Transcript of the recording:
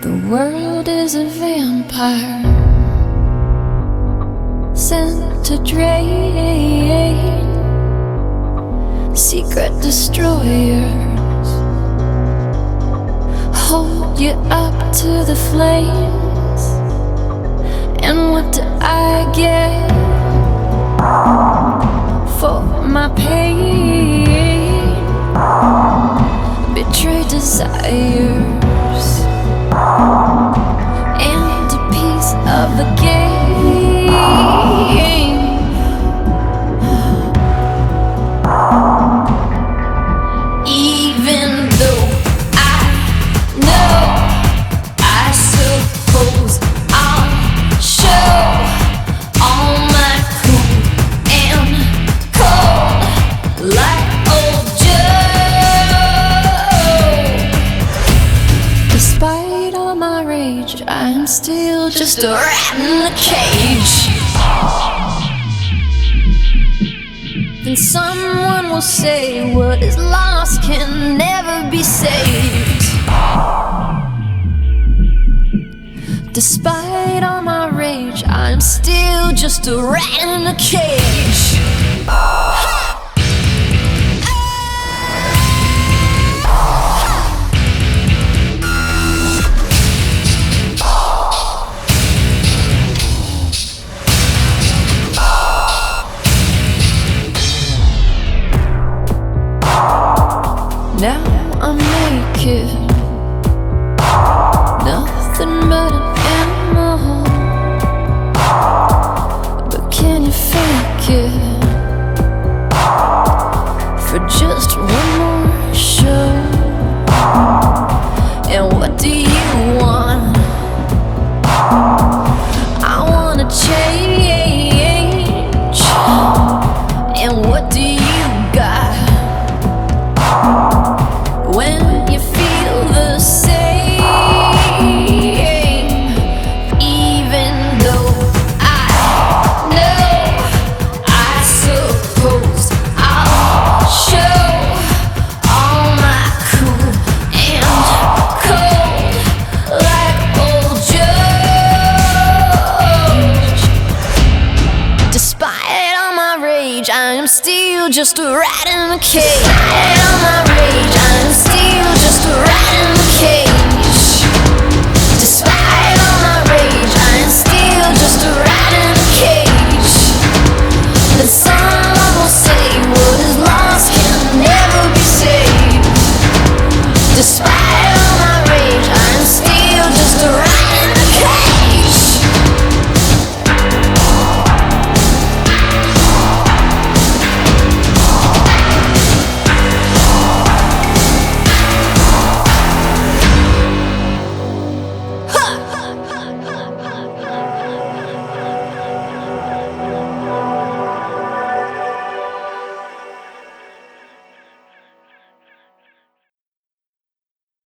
The world is a vampire sent to drain secret destroyers, hold you up to the flames. And what do I get for my pain? Betrayed desires and a piece of the game. Even though I know, I suppose I'll show all my cool and cold like old Joe. Despite all my rage, I'm still just a rat in the cage. Then someone will say what is lost can never be saved. Despite all my rage, I'm still just a rat in a cage. Now I'm naked, nothing but an animal. But can you fake it for just one more show? And what do you want? I wanna change. And what do you got? When you feel the same, even though I know, I suppose I'll show all my cool and cold like old George. Despite all my rage, I am still just a rat in a cage.